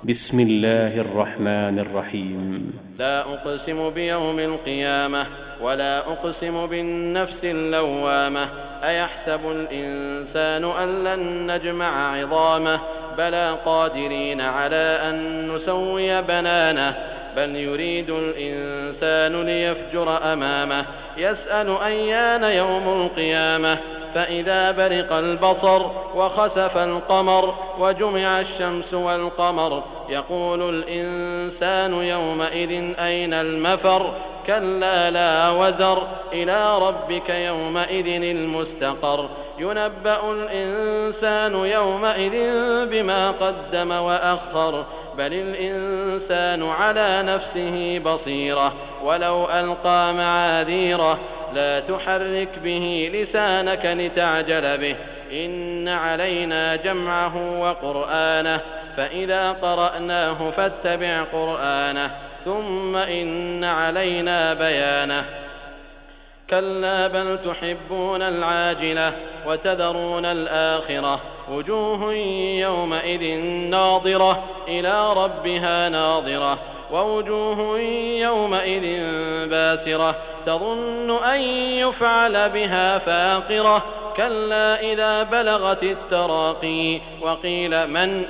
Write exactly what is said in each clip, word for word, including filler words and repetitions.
بسم الله الرحمن الرحيم. لا أقسم بيوم القيامة ولا أقسم بالنفس اللوامة أيحسب الإنسان أن لن نجمع عظامه بلى قادرين على أن نسوي بنانه بل يريد الإنسان ليفجر أمامه يسأل أيان يوم القيامة فإذا برق البصر وخسف القمر وجمع الشمس والقمر يقول الإنسان يومئذ أين المفر كلا لا وزر إلى ربك يومئذ المستقر ينبأ الإنسان يومئذ بما قدم وأخر بل الإنسان على نفسه بصيرة ولو ألقى معاذيره لا تحرك به لسانك لتعجل به إن علينا جمعه وقرآنه فإذا قرأناه فاتبع قرآنه ثم إن علينا بيانه كلا بل تحبون العاجلة وتذرون الآخرة وجوه يومئذ ناظرة إلى ربها ناظرة ووجوه يومئذ باسرة تظن أن يفعل بها فاقرة كلا إذا بلغت التراقي وقيل من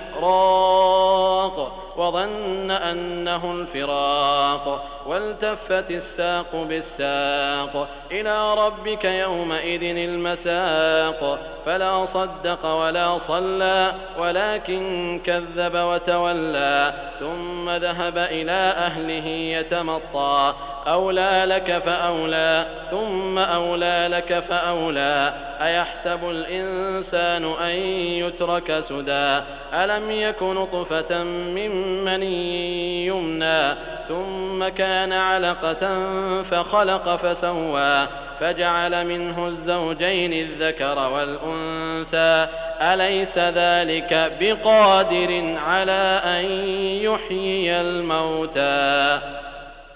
راق وظن أنه الفراق والتفت الساق بالساق إلى ربك يومئذ المساق فلا صدق ولا صلى ولكن كذب وتولى ثم ذهب إلى أهله يتمطى أولى لك فأولى ثم أولى لك فأولى أيحسب الإنسان أن يترك سدى ألم يك نطفة من مني يمنى ثم كان علقة فخلق فسوى فجعل منه الزوجين الذكر والأنثى أليس ذلك بقادر على أن يحيي الموتى